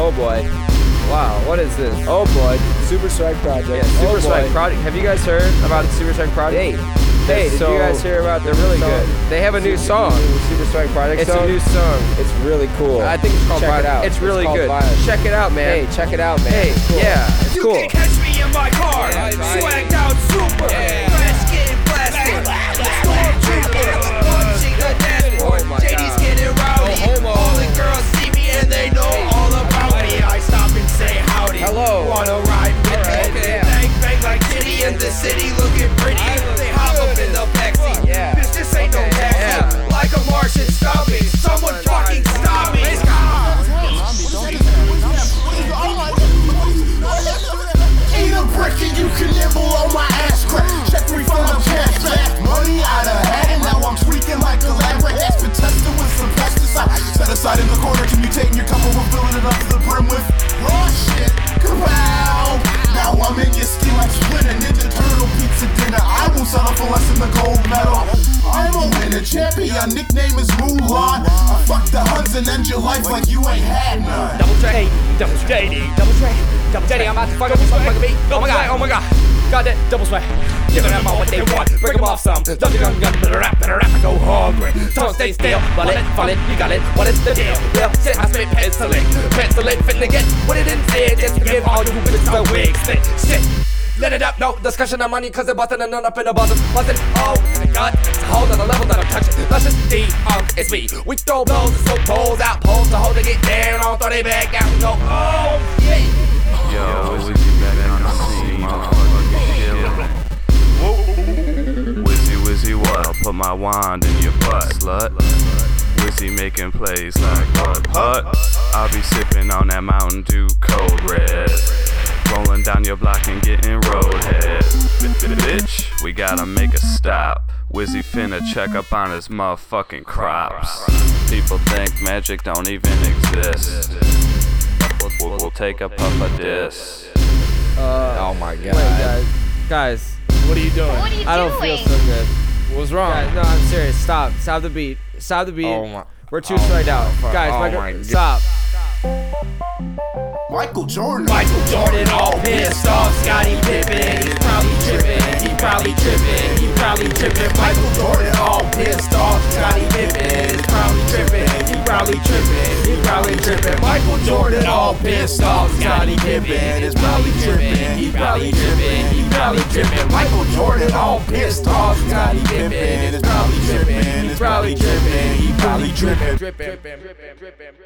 Oh boy. Wow, what is this? Oh boy. Super Strike Project. Yeah, Super oh Strike boy. Project. Have you guys heard about the Super Strike Project? Hey, did So- you guys hear about They're really good. They have a new song. Super Strike Project It's song? a new song. It's really cool. I think it's called Check it Violence. out. It's really called good. Violence. Check it out, man. Hey, check it out, man. Hey, It's cool. yeah, it's cool. You can catch me in my car, swagged out super, fresh getting blasted, stormtrooper, punching a dashboard. Oh my JD's God. getting rowdy. No homo. All the girls see me and they know all about me. I stop and say howdy. Hello. Wanna ride with Alright, me? okay. Bang bang like Kitty in the city, looking pretty. They hop up in the backseat. Yeah. Bitch, this ain't no taxi. Yeah. Like a Martian, stop me. Someone fucking stop me. Ain't a brick and you can nibble on my ass crack. Check refund of cash back. Money out of hat and now I'm tweaking like a lab rat that's been tested with some pesticide. Set aside in the corner, commutating your cup and we're filling it up to the brim with raw shit. Kapow! Now I'm in your skin like Splinter, Ninja Turtle pizza dinner. I won't settle for less than the gold medal. I'm a winner, champion, nickname is Mulan. I fuck the Huns and end your life like you ain't had none. Double J, double JD, double J, double JD. I'm about to fuck up this motherfucker beat. Oh my god, oh my god. Got that double swag. Giving them all what they want. Break them off some. Love the gun, better rap, I go hungry. Don't stay still. Ball it, fall it, you got it. What is the deal? Well, shit, I spit pencil it, finna get what it instead. Just to give all you bitches the wig stick. Shit. Let it up, no discussion of money, cause they're bustin' and none up in the bottom. Bustin', oh, my god, it's a whole nother level that I'm touching. Luscious D, it's me. We throw blows and smoke poles out, poles to hold to get down, on, throw they back out and go, oh, yeah. Yo, Wizzy back on the scene, motherfucking killer. Wizzy, what? I'll put my wand in your butt, slut. Wizzy making plays like what? I'll be sipping on that Mountain Dew Cold Red. Rolling down your block and getting roadhead. Bitch, we gotta make a stop. Wizzy finna check up on his motherfucking crops. People think magic don't even exist. We'll take a puff of this. Oh my god. Wait, guys, What are you doing? What are you I don't doing? feel so good. What's wrong? Guys, no, I'm serious. Stop the beat. Stop the beat. Oh my. We're too striked out. Guys, oh Michael, my God. stop. Michael Jordan. Michael Jordan all pissed off. Scottie Pippen, he's probably tripping. He probably tripping. He probably tripping. Michael Jordan all pissed off. Scottie Pippen, he's probably tripping. He probably tripping. He probably tripping. Michael Jordan all pissed off. Scottie Pippen is probably tripping. He probably tripping. He probably tripping. Michael Jordan all pissed off. Scottie Pippen is probably tripping. He's probably tripping. He probably tripping.